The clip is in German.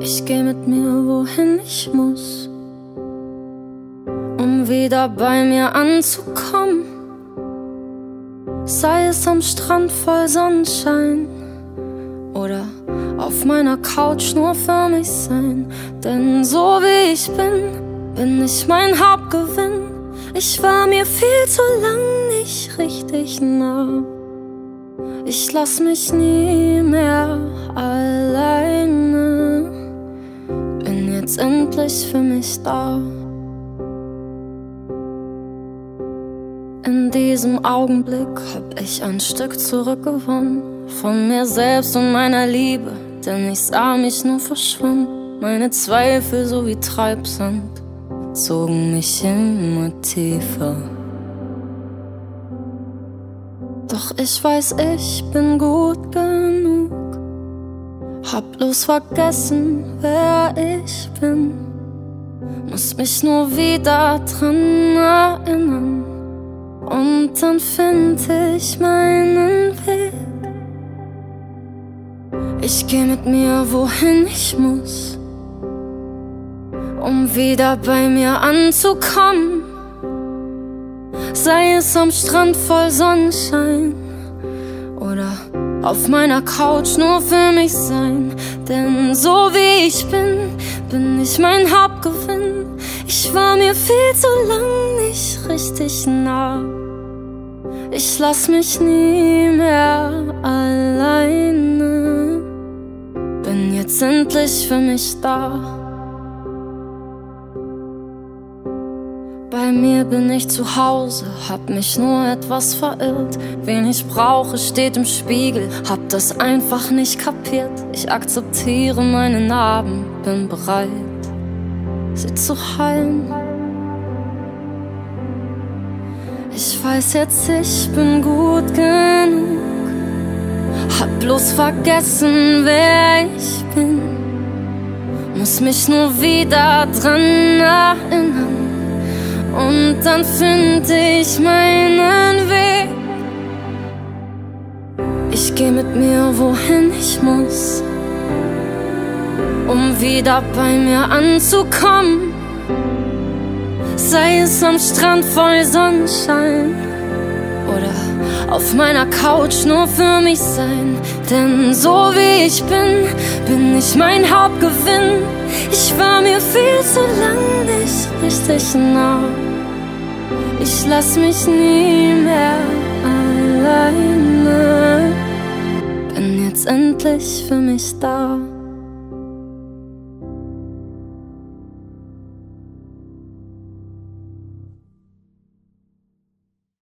Ich geh mit mir, wohin ich muss, um wieder bei mir anzukommen. Sei es am Strand voll Sonnenschein oder auf meiner Couch nur für mich sein. Denn so wie ich bin ich mein Hauptgewinn. Ich war mir viel zu lang nicht richtig nah. Ich lass mich nie mehr alleine. Bin jetzt endlich für mich da. In diesem Augenblick hab ich ein Stück zurückgewonnen von mir selbst und meiner Liebe, denn ich sah mich nur verschwommen. Meine Zweifel so wie Treibsand zogen mich immer tiefer. Doch ich weiß, ich bin gut genug. Hab bloß vergessen, wer ich bin. Muss mich nur wieder dran erinnern. Und dann find ich meinen Weg. Ich geh mit mir, wohin ich muss, um wieder bei mir anzukommen. Sei es am Strand voll Sonnenschein oder auf meiner Couch nur für mich sein. Denn so wie ich bin ich mein Hauptgewinn. Ich war mir viel zu lang nicht richtig nah. Ich lass mich nie mehr alleine. Bin jetzt endlich für mich da. Bei mir bin ich zu Hause, hab mich nur etwas verirrt. Wen ich brauche, steht im Spiegel, hab das einfach nicht kapiert. Ich akzeptiere meine Narben, bin bereit, sie zu heilen. Ich weiß jetzt, ich bin gut genug. Hab bloß vergessen, wer ich bin. Muss mich nur wieder dran erinnern. Und dann find ich meinen Weg. Ich geh mit mir, wohin ich muss, um wieder bei mir anzukommen. Sei es am Strand voll Sonnenschein oder auf meiner Couch nur für mich sein. Denn so wie ich bin ich mein Hauptgewinn. Ich war mir viel zu lang nicht richtig nah. Ich lass mich nie mehr alleine. Bin jetzt endlich für mich da.